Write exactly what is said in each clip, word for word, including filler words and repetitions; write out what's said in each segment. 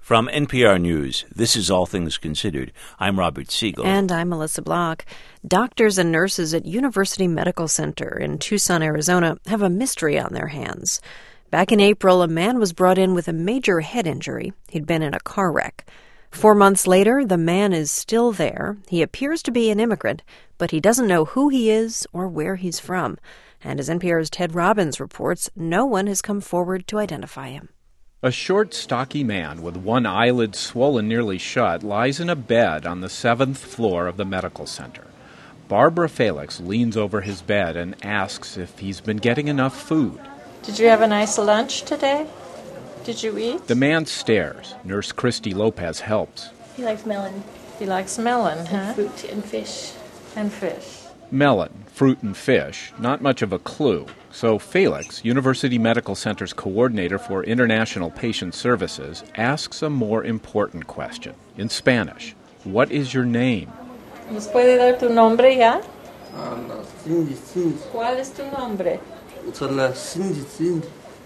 From N P R News, this is All Things Considered. I'm Robert Siegel. And I'm Melissa Block. Doctors and nurses at University Medical Center in Tucson, Arizona, have a mystery on their hands. Back in April, a man was brought in with a major head injury. He'd been in a car wreck. Four months later, the man is still there. He appears to be an immigrant, but he doesn't know who he is or where he's from. And as N P R's Ted Robbins reports, no one has come forward to identify him. A short, stocky man with one eyelid swollen nearly shut lies in a bed on the seventh floor of the medical center. Barbara Felix leans over his bed and asks if he's been getting enough food. Did you have a nice lunch today? Did you eat? The man stares. Nurse Christy Lopez helps. He likes melon. He likes melon, huh? And fruit and fish. And fish. Melon, fruit, and fish, not much of a clue. So Felix, University Medical Center's coordinator for International Patient Services, asks a more important question in Spanish. What is your name? ¿Nos puede dar tu nombre ya? Ah, no, Cindy, Cindy. ¿Cuál es tu nombre? Hola, Cindy, Cindy.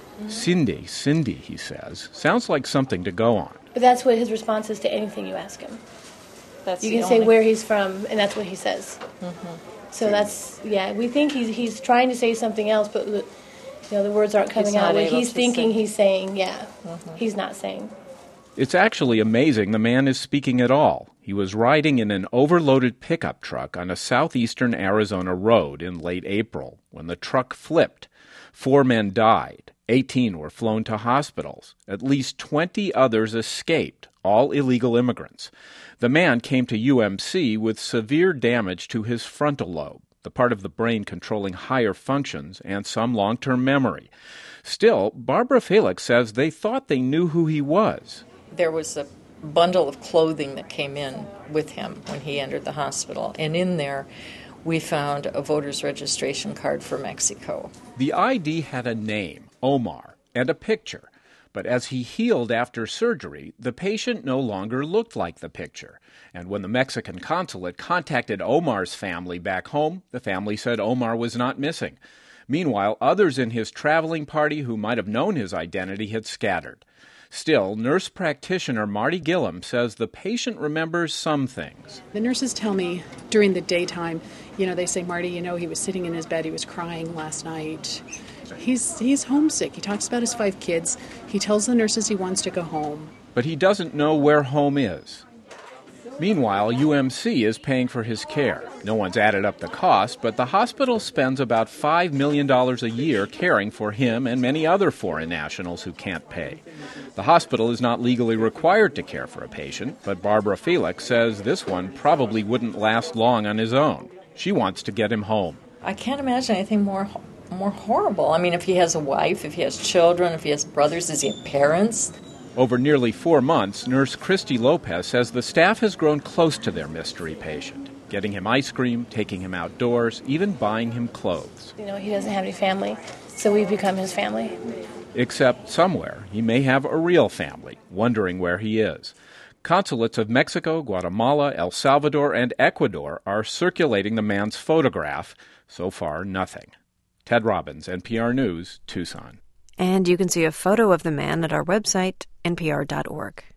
Cindy, Cindy, he says. Sounds like something to go on. But that's what his response is to anything you ask him. That's you the can say only... where he's from, and that's what he says. Mm-hmm. So that's, yeah, we think he's he's trying to say something else, but, you know, the words aren't coming He's out. not What able he's to thinking say. he's saying, yeah, Mm-hmm. he's not saying. It's actually amazing the man is speaking at all. He was riding in an overloaded pickup truck on a southeastern Arizona road in late April when the truck flipped. Four men died. eighteen were flown to hospitals. At least twenty others escaped, all illegal immigrants. The man came to U M C with severe damage to his frontal lobe, the part of the brain controlling higher functions and some long-term memory. Still, Barbara Felix says they thought they knew who he was. There was a bundle of clothing that came in with him when he entered the hospital, and in there we found a voter's registration card for Mexico. The I D had a name, Omar, and a picture. But as he healed after surgery, the patient no longer looked like the picture. And when the Mexican consulate contacted Omar's family back home, the family said Omar was not missing. Meanwhile, others in his traveling party who might have known his identity had scattered. Still, nurse practitioner Marty Gillum says the patient remembers some things. The nurses tell me during the daytime, you know, they say, Marty, you know, he was sitting in his bed, he was crying last night. He's he's homesick. He talks about his five kids. He tells the nurses he wants to go home. But he doesn't know where home is. Meanwhile, U M C is paying for his care. No one's added up the cost, but the hospital spends about five million dollars a year caring for him and many other foreign nationals who can't pay. The hospital is not legally required to care for a patient, but Barbara Felix says this one probably wouldn't last long on his own. She wants to get him home. I can't imagine anything more more horrible. I mean, if he has a wife, if he has children, if he has brothers, does he have parents? Over nearly four months, Nurse Christy Lopez says the staff has grown close to their mystery patient, getting him ice cream, taking him outdoors, even buying him clothes. You know, he doesn't have any family, so we've become his family. Except somewhere he may have a real family, wondering where he is. Consulates of Mexico, Guatemala, El Salvador, and Ecuador are circulating the man's photograph. So far, nothing. Ted Robbins, N P R News, Tucson. And you can see a photo of the man at our website, N P R dot org.